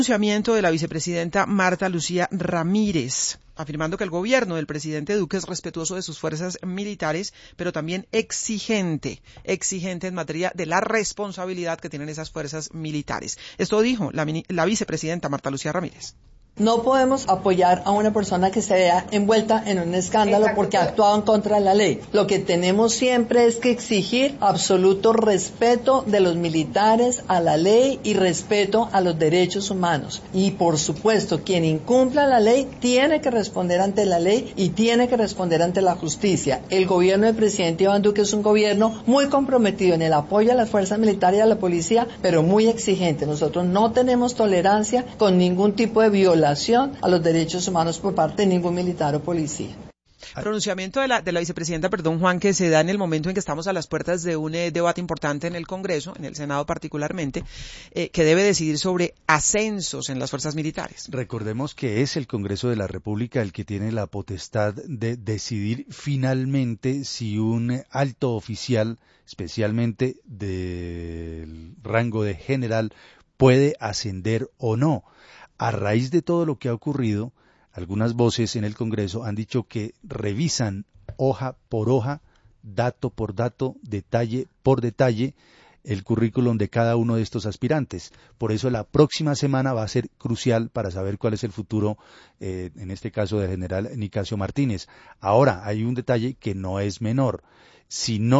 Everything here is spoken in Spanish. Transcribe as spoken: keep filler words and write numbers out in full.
Pronunciamiento de la vicepresidenta Marta Lucía Ramírez, afirmando que el gobierno del presidente Duque es respetuoso de sus fuerzas militares, pero también exigente, exigente en materia de la responsabilidad que tienen esas fuerzas militares. Esto dijo la, la vicepresidenta Marta Lucía Ramírez. No podemos apoyar a una persona que se vea envuelta en un escándalo porque ha actuado en contra de la ley. Lo que tenemos siempre es que exigir absoluto respeto de los militares a la ley y respeto a los derechos humanos. Y por supuesto, quien incumpla la ley tiene que responder ante la ley y tiene que responder ante la justicia. El gobierno del presidente Iván Duque es un gobierno muy comprometido en el apoyo a las fuerzas militares y a la policía, pero muy exigente. Nosotros no tenemos tolerancia con ningún tipo de violación a los derechos humanos por parte de ningún militar o policía. Pronunciamiento de la, de la vicepresidenta, perdón Juan, que se da en el momento en que estamos a las puertas de un eh, debate importante en el Congreso, en el Senado particularmente, eh, que debe decidir sobre ascensos en las fuerzas militares. Recordemos que es el Congreso de la República el que tiene la potestad de decidir finalmente si un alto oficial, especialmente del rango de general, puede ascender o no. A raíz de todo lo que ha ocurrido, algunas voces en el Congreso han dicho que revisan hoja por hoja, dato por dato, detalle por detalle, el currículum de cada uno de estos aspirantes. Por eso la próxima semana va a ser crucial para saber cuál es el futuro, eh, en este caso del general Nicasio Martínez. Ahora, hay un detalle que no es menor. Si no